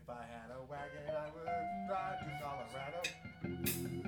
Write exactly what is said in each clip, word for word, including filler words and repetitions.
If I had a wagon, I would drive to Colorado.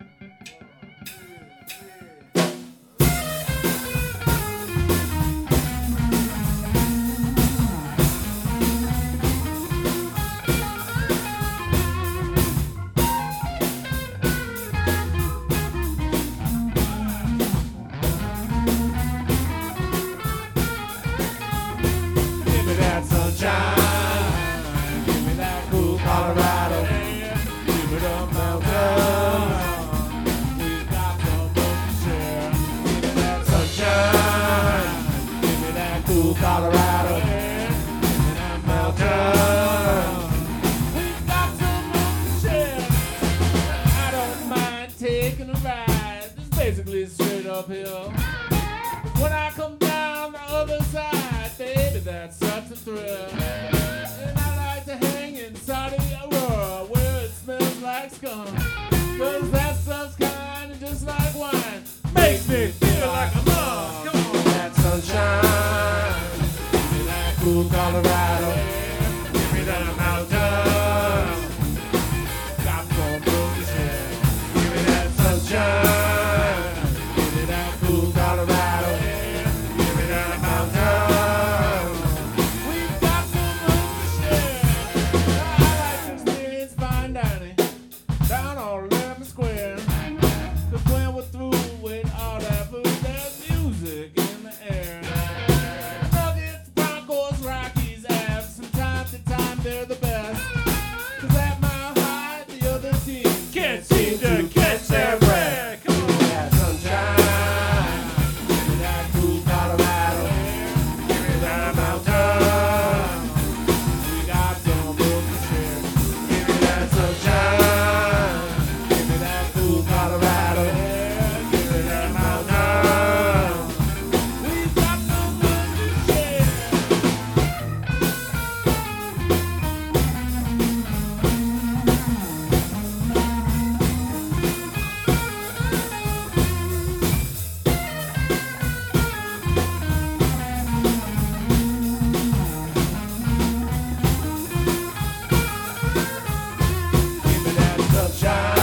Give me that sunshine, give me that cool Colorado, give me the mountains, we got some both to share. Give me that sunshine, give me that cool Colorado, give me that mountains, we got some both to share. I don't mind taking a ride, it's basically straight uphill. When I come down the other side, baby, that's such a thrill. And I like to hang in Saudi Aurora, where it smells like skunk. Cause that stuff's kinda just like wine, makes me feel like a mug. Come on, that sunshine, give me that cool Colorado, give me that mountain, got some booty shit. Give me that sunshine, give me that cool Colorado. Down on Lemon Square, cause when we're through with all that food, there's music in the air. Nuggets, Broncos, Rockies, Avs, from time to time they're the best. Cause at Mile High, the other team can't seem to catch their breath. Come on, that sunshine, give me that cool Colorado, give me that mountain, we got some book to share. Give me that sunshine. Colorado, give me that mountain. We've got so much to share. Give me that sunshine.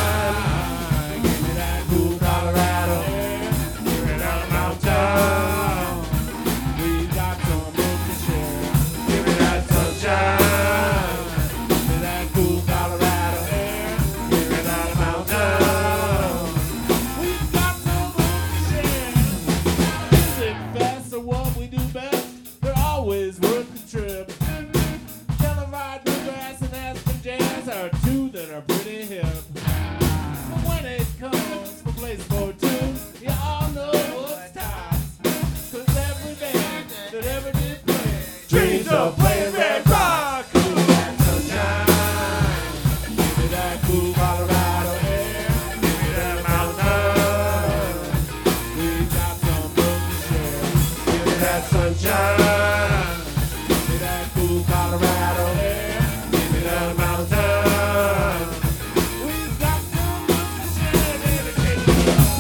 What we do best, they're always worth the trip. Telluride, Bluegrass, and Aspen Jazz are two that are pretty hip. But when it comes for place for two, you all know what's tops. Cause every band that ever did play dreams of playing Red Rock. Give me that sunshine, give me that cool Colorado air, give me that mountain, we got some book to share. Give me that sunshine, give me that cool Colorado air, give me that mountain, we've got some book to share. Baby, take it up.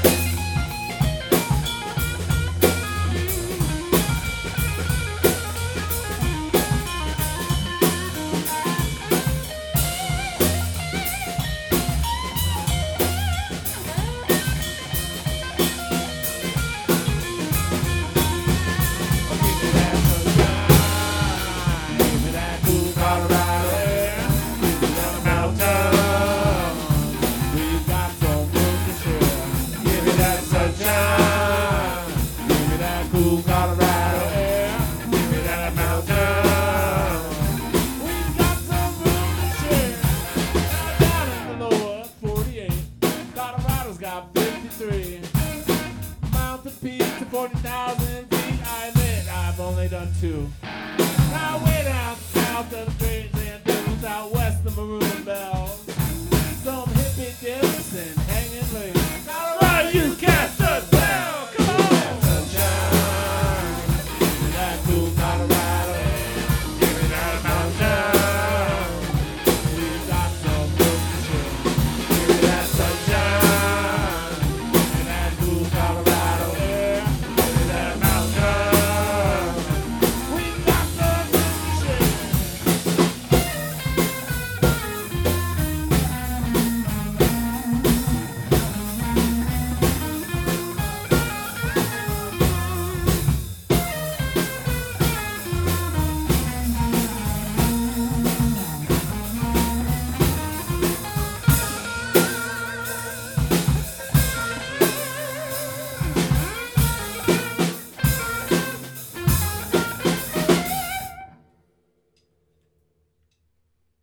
Cool Colorado air, give me that mountain. We've got some room to share. Now down in the lower forty-eight, Colorado's got fifty-three. Mountain peaks to forty thousand feet. I admit I've only done two. Now way down south of the Great Sand Dunes, out west of Maroon Bell.